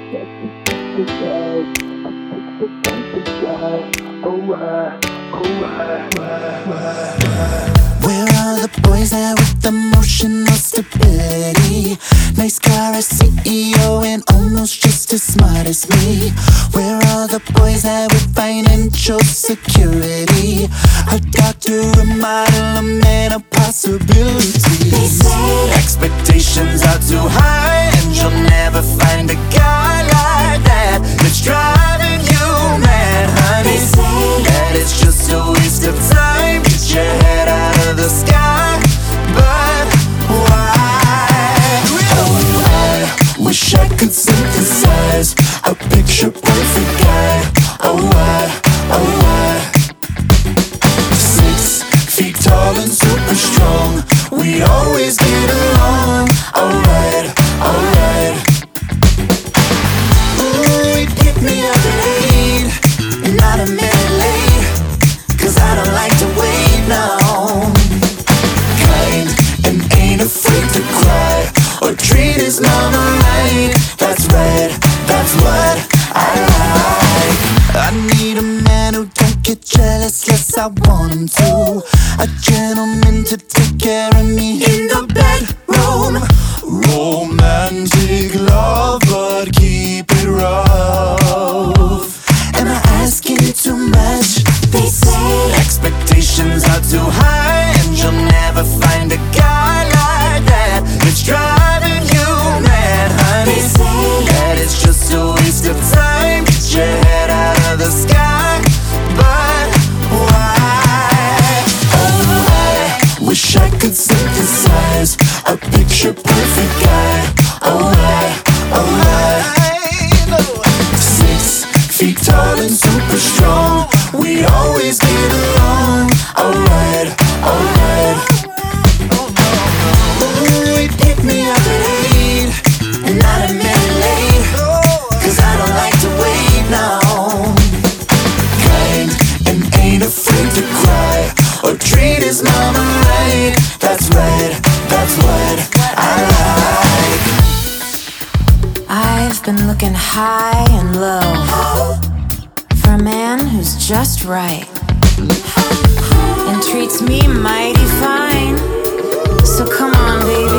Where are the boys at with emotional stability? Nice car, a CEO, and almost just as smart as me. Where are the boys at with financial security? A doctor, a model, a man of possibilities. They say expectations are too high, and you'll never find a guy like that that's driving you mad, honey. They say that it's just a waste of time. Get your head out of the sky, but why? Oh, I wish I could synthesize a picture perfect guy. Oh, why? Oh, why? 6 feet tall and super strong, we always get along. Alright, alright. Ooh, he'd pick me up at 8, not a minute late, 'cause I don't like to wait, no. Kind and ain't afraid to cry or treat his mama right. That's right, that's what I like. I need a man who don't get jealous, yes I want him to. A gentleman to take care of me in the bedroom. Romantic love, but keep it rough. Am I asking too much? They say expectations are too high, and you'll never find a guy like that that's driving you mad, honey. They say that it's just a waste of time. Get your head out of the sky, but why? Oh, I wish I could synthesize a picture perfect guy. Oh, why? Oh, why? 6 feet tall and super strong, we always get along. Alright, alright. Ooh, he'd pick me up at 8, not a minute late, 'cause I don't like to wait, no. Kind and ain't afraid to cry or treat his mama right. That's right, that's what I like. I've been looking high and low for a man who's just right and treats me mighty fine. So come on, baby.